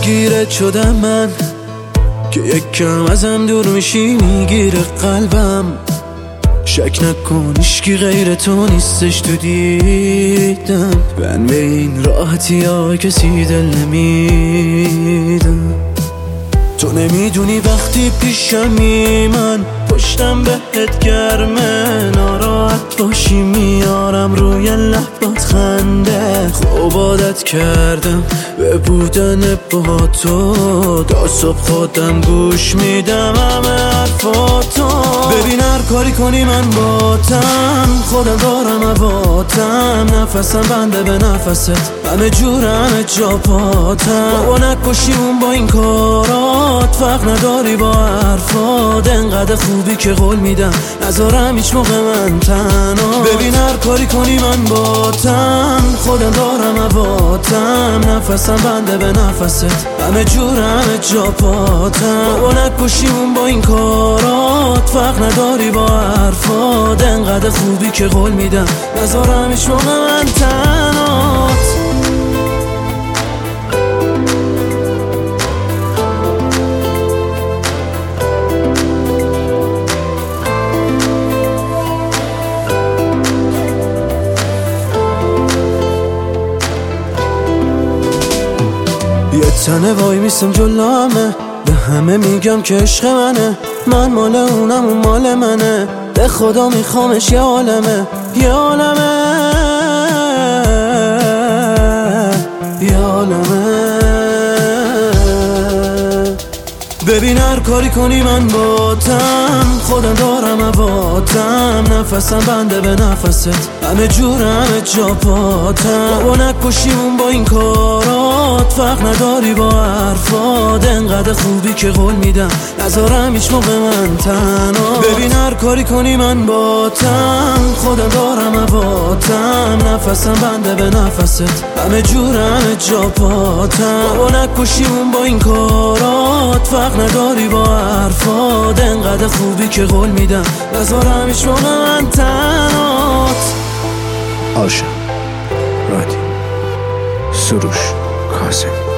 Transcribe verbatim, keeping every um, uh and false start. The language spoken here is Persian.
درگیرت شدم من که یک کم ازم دور میشی میگیره قلبم. شک نکن هیچکی غیر تو نیستش تو دیدم. من به این راحتی ها کسی دل نمیدم. تو نمیدونی وقتی پیشمی من پشتم بهت گرمه. ناراحت باشی میارم روی لبات خنده. خوب عادت کردم به بودن با تو. تا صبح خودم گوش میدم همه حرفاتو. ببین هر کاری کنی من باتم. خودم دارم هواتم. نفسم بنده به نفست. همه جور همه جا پاتم. بابا نکشی اون با این کارات. فرق نداری با حرفات. انقدر خوبی که قول میدم نذارم هیچ موقع من تنها. ببین هر کاری کنی من باتم. خودم دارم هواتم. نفسم بنده به نفست. همه جور همه جا پاتم. بابا نکشی اون با این کارات. فرق نداری با حرفات. انقدر خوبی که قول میدم نذارم هیچ موقع من تنهات. یه تنه وای میسم جلومه. به همه میگم که عشق منه. من مال اونم اون مال منه. به خدا میخوامش یه عالمه. یه عالمه یه عالمه. ببین هر کاری کنی من باتم. خودم دارم هواتم. نفسم بنده به نفست. همه جور همه جا پاتم. بابا نکشی اون با این کارات. فرق نداری با حرفات. انقدر خوبی که قول میدم نذارم هیچ موقع من تنها. ببین هر کاری کنی من باتم. خودم دارم هواتم. نفسم بنده به نفست. همه جور همه جا پاتم. بابا نکشی اون با این کارات. فرق نداری با حرفات. انقدر خوبی که قول میدم نذارم هیچ موقع من تنهات. آشا رادی سروش کاظم